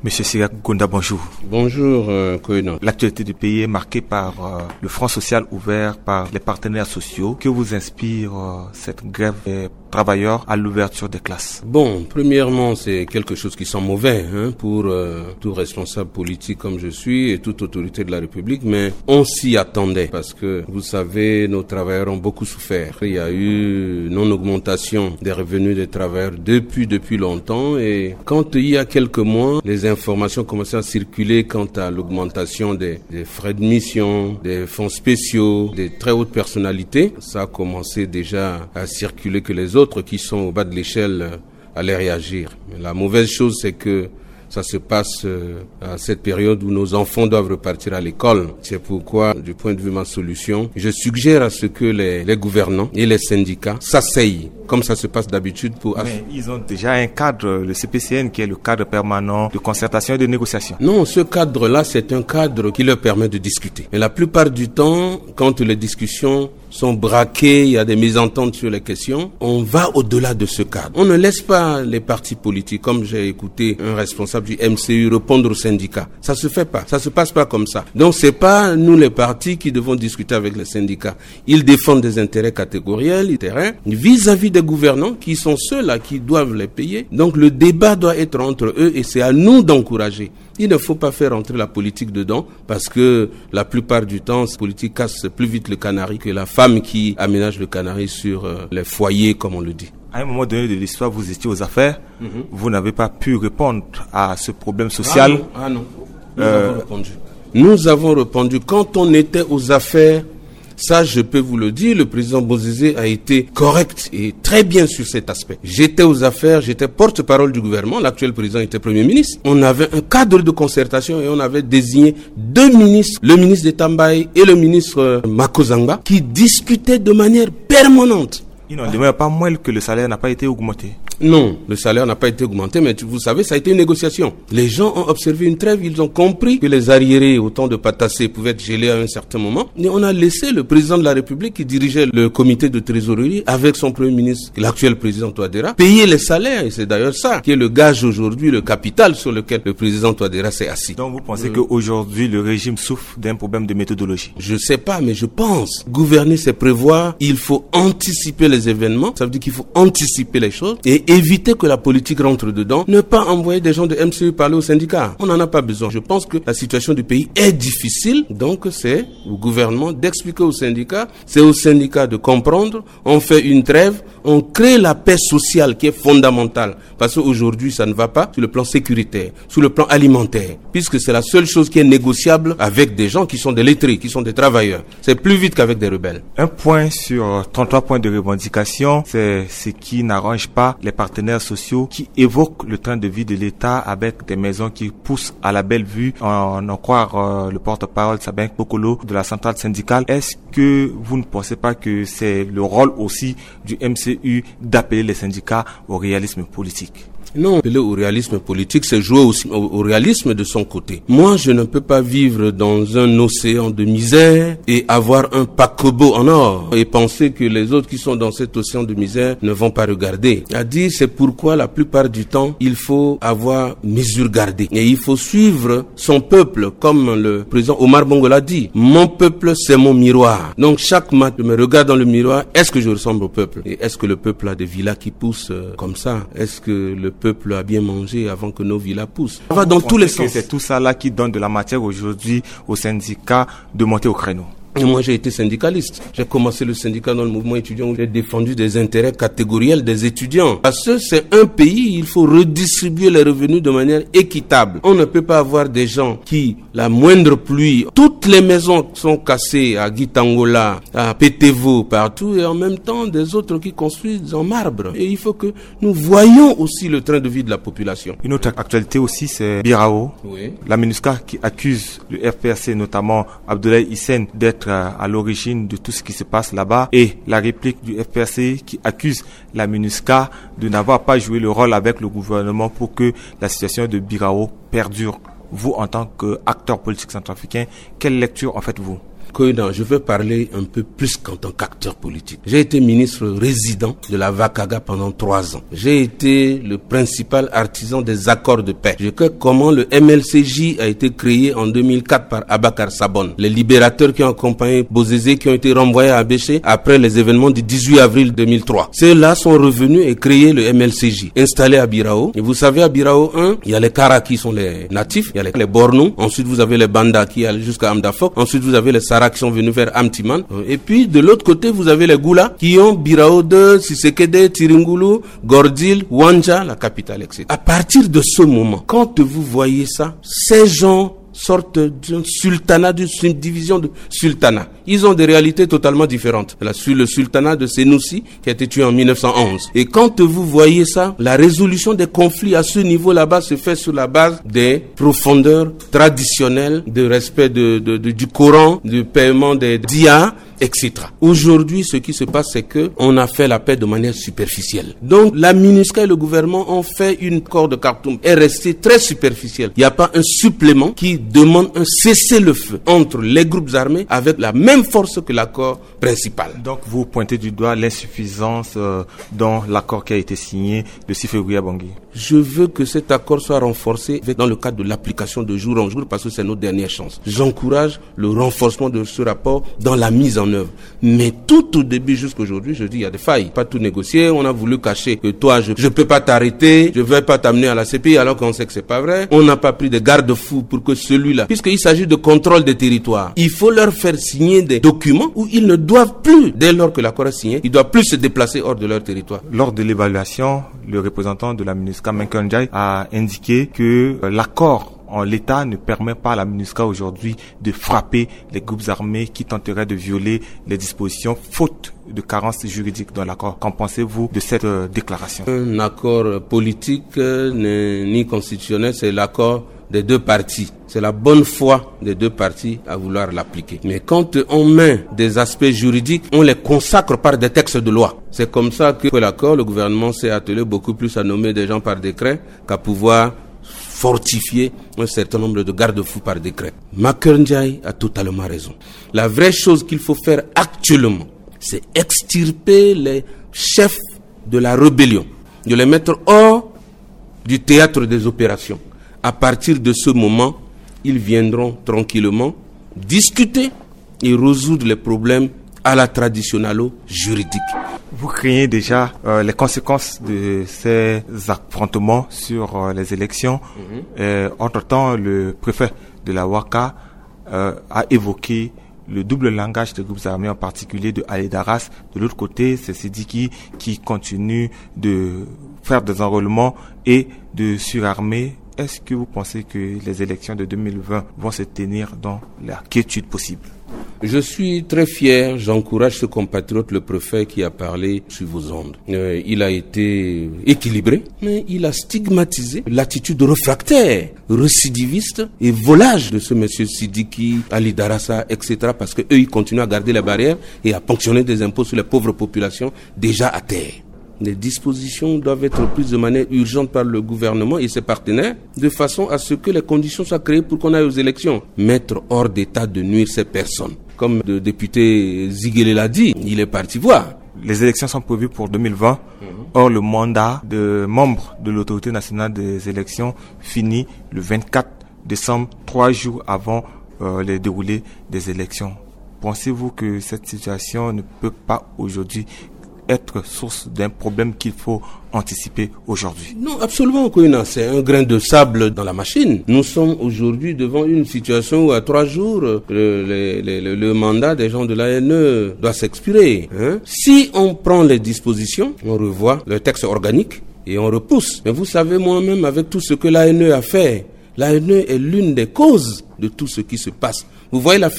Monsieur Sirak Gonda, bonjour. Bonjour, Koena. L'actualité du pays est marquée par le Front social ouvert par les partenaires sociaux. Que vous inspire cette grève des travailleurs à l'ouverture des classes? Bon, premièrement, c'est quelque chose qui sent mauvais pour tout responsable politique comme je suis et toute autorité de la République, mais on s'y attendait parce que, vous savez, nos travailleurs ont beaucoup souffert. Il y a eu non-augmentation des revenus des travailleurs depuis longtemps, et quand il y a quelques mois, les informations commençaient à circuler quant à l'augmentation des frais de mission, des fonds spéciaux, des très hautes personnalités. Ça a commencé déjà à circuler que les autres qui sont au bas de l'échelle allaient réagir. Mais la mauvaise chose, c'est que ça se passe à cette période où nos enfants doivent repartir à l'école. C'est pourquoi, du point de vue de ma solution, je suggère à ce que les gouvernants et les syndicats s'asseyent, comme ça se passe d'habitude pour... Mais ils ont déjà un cadre, le CPCN, qui est le cadre permanent de concertation et de négociation. Non, ce cadre-là, c'est un cadre qui leur permet de discuter. Mais la plupart du temps, quand les discussions sont braquées, il y a des mésententes sur les questions, on va au-delà de ce cadre. On ne laisse pas les partis politiques, comme j'ai écouté un responsable du MCU répondre aux syndicats. Ça se fait pas, ça se passe pas comme ça. Donc c'est pas nous les partis qui devons discuter avec les syndicats. Ils défendent des intérêts catégoriels, vis-à-vis des gouvernants qui sont ceux-là qui doivent les payer. Donc le débat doit être entre eux et c'est à nous d'encourager. Il ne faut pas faire entrer la politique dedans parce que la plupart du temps, cette politique casse plus vite le canari que la femme qui aménage le canari sur les foyers, comme on le dit. À un moment donné de l'histoire, vous étiez aux affaires, vous n'avez pas pu répondre à ce problème social. Ah non. Nous avons répondu. Quand on était aux affaires, ça, je peux vous le dire, le président Bozizé a été correct et très bien sur cet aspect. J'étais aux affaires, j'étais porte-parole du gouvernement, l'actuel président était Premier ministre. On avait un cadre de concertation et on avait désigné 2 ministres, le ministre de Tambaye et le ministre Makozanga, qui discutaient de manière permanente. Il n'en demeure pas moins que le salaire n'a pas été augmenté. Non, le salaire n'a pas été augmenté, mais vous savez, ça a été une négociation. Les gens ont observé une trêve, ils ont compris que les arriérés au temps de Patassé pouvaient être gelés à un certain moment. Et on a laissé le président de la République qui dirigeait le comité de trésorerie avec son premier ministre, l'actuel président Touadéra, payer les salaires. Et c'est d'ailleurs ça qui est le gage aujourd'hui, le capital sur lequel le président Touadéra s'est assis. Donc vous pensez qu'aujourd'hui, le régime souffre d'un problème de méthodologie? Je sais pas, mais je pense. Gouverner, c'est prévoir. Il faut anticiper les événements. Ça veut dire qu'il faut anticiper les choses et éviter que la politique rentre dedans, ne pas envoyer des gens de MCU parler aux syndicats. On n'en a pas besoin. Je pense que la situation du pays est difficile, donc c'est au gouvernement d'expliquer aux syndicats, c'est aux syndicats de comprendre, on fait une trêve, on crée la paix sociale qui est fondamentale, parce qu'aujourd'hui ça ne va pas sur le plan sécuritaire, sur le plan alimentaire, puisque c'est la seule chose qui est négociable avec des gens qui sont des lettrés, qui sont des travailleurs. C'est plus vite qu'avec des rebelles. Un point sur 33 points de revendication, c'est ce qui n'arrange pas les partenaires sociaux qui évoquent le train de vie de l'État avec des maisons qui poussent à la belle vue, en croire le porte-parole Sabin Pokolo de la centrale syndicale. Est-ce que vous ne pensez pas que c'est le rôle aussi du MCU d'appeler les syndicats au réalisme politique? Non, appeler au réalisme politique, c'est jouer aussi au réalisme de son côté. Moi, je ne peux pas vivre dans un océan de misère et avoir un paquebot en or et penser que les autres qui sont dans cet océan de misère ne vont pas regarder. À dire, c'est pourquoi la plupart du temps, il faut avoir mesure gardée et il faut suivre son peuple, comme le président Omar Bongo l'a dit. Mon peuple, c'est mon miroir. Donc, chaque matin, je me regarde dans le miroir. Est-ce que je ressemble au peuple? Et est-ce que le peuple a des villas qui poussent comme ça? Est-ce que le peuple a bien mangé avant que nos villas poussent? On va dans tous les sens. C'est tout ça là qui donne de la matière aujourd'hui aux syndicats de monter au créneau. Et moi, j'ai été syndicaliste. J'ai commencé le syndicat dans le mouvement étudiant où j'ai défendu des intérêts catégoriels des étudiants. Parce que c'est un pays, il faut redistribuer les revenus de manière équitable. On ne peut pas avoir des gens qui, la moindre pluie, toutes les maisons sont cassées à Gitangola, à Pétévo, partout, et en même temps, des autres qui construisent en marbre. Et il faut que nous voyions aussi le train de vie de la population. Une autre actualité aussi, c'est Birao. Oui. La MINUSCA qui accuse le FPRC, notamment Abdoulaye Hissène, d'être à l'origine de tout ce qui se passe là-bas, et la réplique du FPRC qui accuse la MINUSCA de n'avoir pas joué le rôle avec le gouvernement pour que la situation de Birao perdure. Vous, en tant qu'acteur politique centrafricain, quelle lecture en faites-vous? Koïdan, je veux parler un peu plus qu'en tant qu'acteur politique. J'ai été ministre résident de la Vakaga pendant 3 ans. J'ai été le principal artisan des accords de paix. Je sais comment le MLCJ a été créé en 2004 par Abakar Sabon. Les libérateurs qui ont accompagné Bozézé, qui ont été renvoyés à Béché après les événements du 18 avril 2003. Ceux-là sont revenus et créé le MLCJ, installé à Birao. Et vous savez, à Birao 1, il y a les Kara qui sont les natifs, il y a les Bornou, ensuite vous avez les Banda qui allent jusqu'à Amdafok, ensuite vous avez les Sara qui sont venus vers Amtiman, et puis de l'autre côté vous avez les Goula qui ont Birao 2, Sisekede, Tiringulu, Gordil, Wanja, la capitale, etc. À partir de ce moment, quand vous voyez ça, ces gens sortent d'un sultanat, d'une subdivision de sultanat. Ils ont des réalités totalement différentes. Là, sur le sultanat de Sénoussi, qui a été tué en 1911. Et quand vous voyez ça, la résolution des conflits à ce niveau là-bas se fait sur la base des profondeurs traditionnelles, de respect du Coran, du paiement des diyas, etc. Aujourd'hui, ce qui se passe, c'est que on a fait la paix de manière superficielle. Donc, la MINUSCA et le gouvernement ont fait une accord de Khartoum est resté très superficiel. Il n'y a pas un supplément qui demande un cessez-le-feu entre les groupes armés avec la même force que l'accord principal. Donc, vous pointez du doigt l'insuffisance dans l'accord qui a été signé le 6 février à Bangui. Je veux que cet accord soit renforcé dans le cadre de l'application de jour en jour parce que c'est notre dernière chance. J'encourage le renforcement de ce rapport dans la mise en œuvre. Mais tout au début jusqu'à aujourd'hui, je dis il y a des failles. Pas tout négocier. On a voulu cacher que toi, je peux pas t'arrêter, je vais pas t'amener à la CPI alors qu'on sait que c'est pas vrai. On n'a pas pris de garde-fous pour que celui-là, puisqu'il s'agit de contrôle des territoires, il faut leur faire signer des documents où ils ne doivent plus, dès lors que l'accord est signé, ils doivent plus se déplacer hors de leur territoire. Lors de l'évaluation, le représentant de la MINUSCA, Menkan Ndiaye, a indiqué que l'accord en l'état ne permet pas à la MINUSCA aujourd'hui de frapper les groupes armés qui tenteraient de violer les dispositions faute de carence juridique dans l'accord. Qu'en pensez-vous de cette déclaration? Un accord politique n'est ni constitutionnel, c'est l'accord des deux parties. C'est la bonne foi des deux parties à vouloir l'appliquer. Mais quand on met des aspects juridiques, on les consacre par des textes de loi. C'est comme ça que l'accord, le gouvernement s'est attelé beaucoup plus à nommer des gens par décret qu'à pouvoir fortifier un certain nombre de garde-fous par décret. Menkan Ndiaye a totalement raison. La vraie chose qu'il faut faire actuellement, c'est extirper les chefs de la rébellion, de les mettre hors du théâtre des opérations. À partir de ce moment, ils viendront tranquillement discuter et résoudre les problèmes à la traditionnalo-juridique. Vous craignez déjà les conséquences de ces affrontements sur les élections. Entre-temps, le préfet de la Ouaka a évoqué le double langage des groupes armés, en particulier de Ali Daras. De l'autre côté, c'est Sidiki qui continue de faire des enrôlements et de surarmer. Est-ce que vous pensez que les élections de 2020 vont se tenir dans la quiétude possible? Je suis très fier, j'encourage ce compatriote, le préfet qui a parlé sur vos ondes. Il a été équilibré, mais il a stigmatisé l'attitude réfractaire, récidiviste et volage de ce monsieur Sidiki, Ali Darassa, etc. parce que eux, ils continuent à garder les barrières et à ponctionner des impôts sur les pauvres populations déjà à terre. Les dispositions doivent être prises de manière urgente par le gouvernement et ses partenaires, de façon à ce que les conditions soient créées pour qu'on aille aux élections. Mettre hors d'état de nuire ces personnes. Comme le député Ziguele l'a dit, il est parti voir. Les élections sont prévues pour 2020. Or, le mandat de membre de l'autorité nationale des élections finit le 24 décembre, 3 jours avant le déroulé des élections. Pensez-vous que cette situation ne peut pas aujourd'hui être source d'un problème qu'il faut anticiper aujourd'hui? Non, absolument, Koïna. C'est un grain de sable dans la machine. Nous sommes aujourd'hui devant une situation où à 3 jours, le mandat des gens de l'ANE doit s'expirer. Si on prend les dispositions, on revoit le texte organique et on repousse. Mais vous savez, moi-même, avec tout ce que l'ANE a fait, l'ANE est l'une des causes de tout ce qui se passe. Vous voyez la